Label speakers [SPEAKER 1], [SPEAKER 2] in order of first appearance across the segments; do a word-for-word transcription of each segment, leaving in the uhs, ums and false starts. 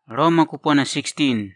[SPEAKER 1] Roma kupona sixteen.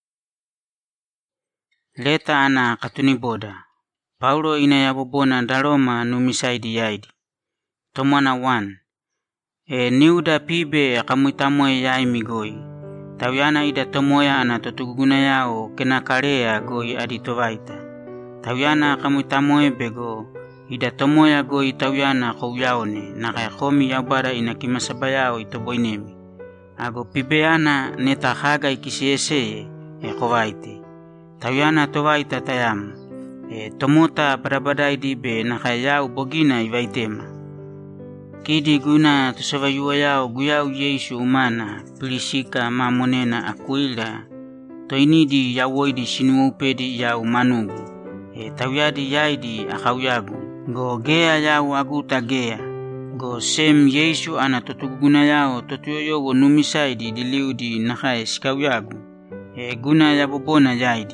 [SPEAKER 1] Leta ana katuniboda. Paulo inayabobona da Roma numisaidi yaidi. Tomwana one. E niuda pibe akamuitamoe yaimi goi. Tawiana ida tomoya ana totuguna yao kenakarea goi aditovaita. Tawiana akamuitamoe bego ida tomoya goi tawiana kouyaone naka komi yaubara inakimasaba yao itoboinemi. Ago pibeana neta haga ikisieseye e kovaite. Tawiana tovaita tayam. E tomota barabadaidi be naka yao bogina ivaitema. Kidi guna tusavayua yao guyau Yesu umana pilisika mamonena Aquila toinidi yawoidi sinuupedi yao manugu. E tawiadi yaidi akauyagu. Go gea yao aguta gea. Go sem Yesu ana totuguna yao totuyoyogo numisaidi diliudi nakae sikauyagu. E guna yabobona yaidi.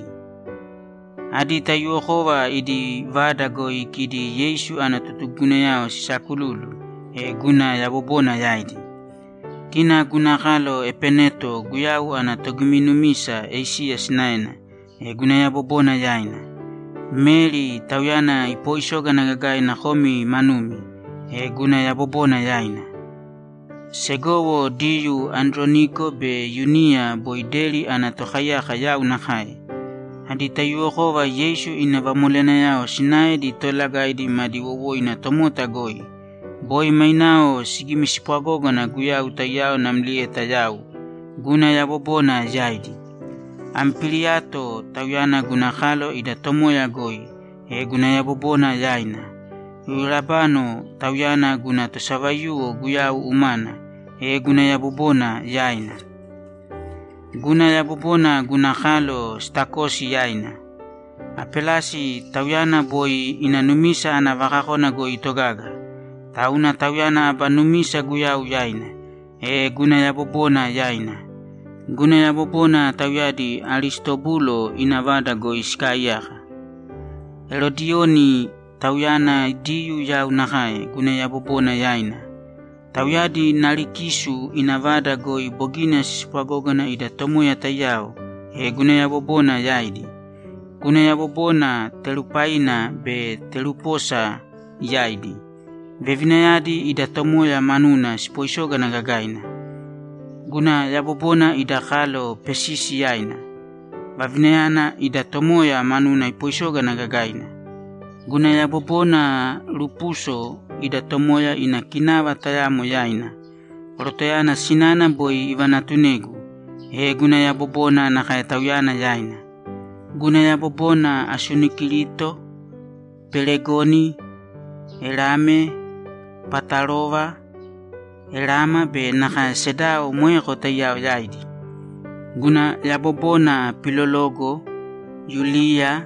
[SPEAKER 1] Adi tayuohova idi vada goi kidi Yesu ana totuguna yao sisakululu. E guna yabobona yaidi. Kina guna kalo epeneto guyau ana toguminumisa eisia sinaena. E guna yabobona yaina. Meli tawiana ipoisoga nagagai na homi manumi. E guna yabobona yaina. Segowo diyu Androniko be Yunia boideli ana tohayaka yau nakai. Hadi tayuohova Yesu inavamulena yao sinae di tolagai di madiwowo ina tomota goi. Boy mainao sigimisipwagoga na guyau tayao namlie tayau. Guna yabobona yaidi. Ampiliato tawiana guna khalo ida tomoya goi. E guna yabobona yaina. Urabano tawiana guna tosavayuo guyau umana. E guna yabobona yaina. Guna yabobona guna khalo stakosi yaina. Apelasi tawiana boy inanumisa ana vakakona goi togaga. Tauna tawiana abanumisa guyau yaina. E guna yabobona yaina. Guna yabobona tawiadi Aristobulo inavada go iskayaka. Herodioni tawiana diyu yau nakae guna yabobona yaina. Tawiadi Narikisu inavada go ibogina sisipagogana ida tomoya tayao. E guna yabobona yaidi. Guna yabobona telupaina be teluposa yaidi. Vevinayadi ida tomoya manuna sipoisoga nagagaina. Guna yabobona ida khalo pesisi yaina. Vavinayana ida tomoya manuna ipoisoga nagagaina. Guna yabobona lupuso ida tomoya ina kinava tayamo yaina. Rotoyana sinana boy ivanatunegu. E guna yabobona nakayatawyana yaina. Guna yabobona asunikilito, Pelegoni, Elame, Patarova, Elama be naka sedao mweko tayao yaidi. Guna yabobona Pilologo, Yulia,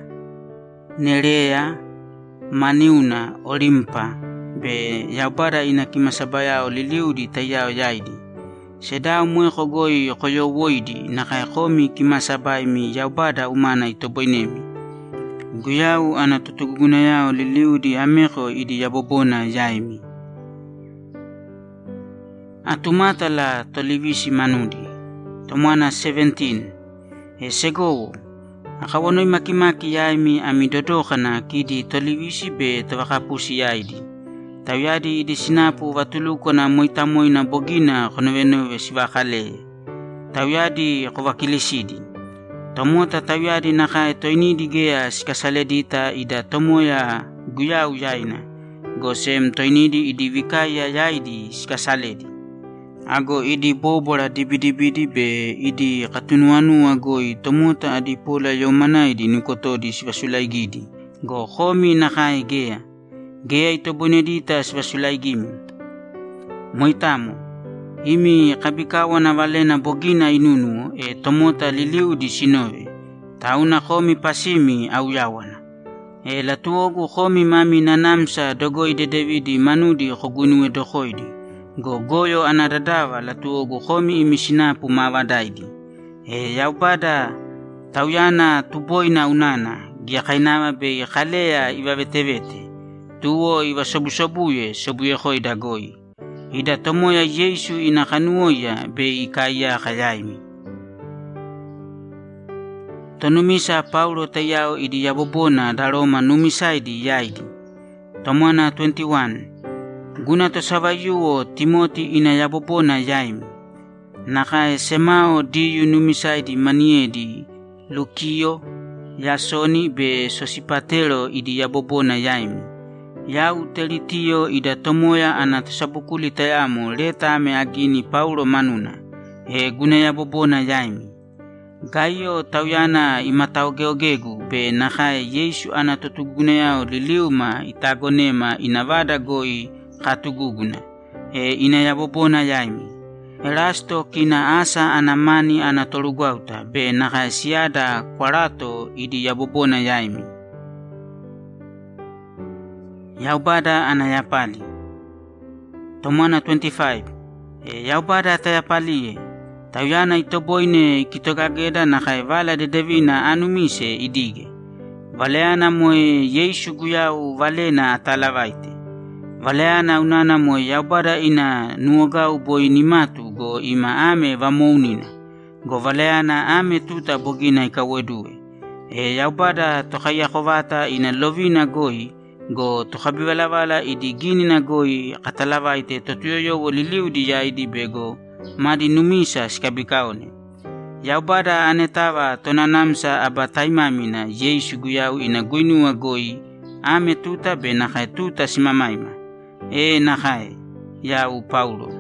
[SPEAKER 1] Nerea, Maniuna, Olimpa be yaubara inakimasabaya liliudi tayao yaidi. Sedao mweko goi koyo woidi naka komi kimasabai mi yaubada umana itoboinemi. Guyau ana tutuguna yao liliudi ameko idi yabobona yaimi. Atumata la tolivisi manudi. Tomwana seventeen. E segowo. Akawono makimaki yaimi amidodokana kidi tolivisi be tawakapusi yaidi. Tawiadi idi sinapu vatuluko na moitamoina bogina konovenuwe sivakale. Tawiadi kowakilisidi. Tomota tawiadi nakae toinidi gea sikasaledita ida tomoya guyau yaina. Gosem toinidi idi vikaya yaidi sikasaledi. Ago idi bobora dibidibidi be idi katunuanu agoi tomota adipola yomana idi nukotodi sivasulaigidi. Go homi nakae gea. Gea itobonedita sivasulaigimi. Moitamo. Imi kabikawa na valena bogina inunu e tomota liliudi sinove. Tauna homi pasimi au yawana. E latuogu homi mami nanamsa dogoide Davidi manudi kogunue dokoidi. Go goyo anadadawa latuogu homi imisinapu mawadaidi. E yaubada tauyana tuboina unana. Giakainama be khalea iwavetevete. Tuo iwa sobu-sobuye sobuye hoida goi. Ida tomoya Yesu inakanuoya be ikaya kayaimi. Tonumisa Paulo tayao idi yabobona Daroma numisaidi yaidi. Tomwana twenty-one. Guna to savayuo Timoti ina yabobona yaimi. Nakae semao diyu numisaidi maniedi Lukio, Yasoni be Sosipatero idi yabobona yaimi. Yau telitio ida tomoya anatosabukuli tayamo leta ame agini Paulo manuna. E guna yabobona yaimi. Gayo tauyana imatao geogegu be nakae Yesu anatotuguna yao liliuma itagonema inavada goi katuguguna. E ina yabobona yaimi. Erasto kina asa anamani anatolugauta be nakae siada kwarato idi yabobona yaimi. Yaubada anayapali. Tomwana twenty-five. E yaubada atayapalie. Tauyana itoboine kitokageda nakae vala de devina anumise idige. Valeana moe Yesu guyau valena atalavaite. Valeana unana moe yaubada ina nuogau boi nimatu go ima ame vamounina. Go valeana ame tuta bogina ikawedue. E yaubada tokayakovata ina lovina goi go tokabiwalavala idi ginina goi katalavaite totuyoyo woliliu di yaidi bego madi numisa skabikaone. Yaubada anetawa tonanamsa abataimamina Yesu guyau ina guinua goi ame tuta be nakae tuta simamaima. E nakae yau Paulo.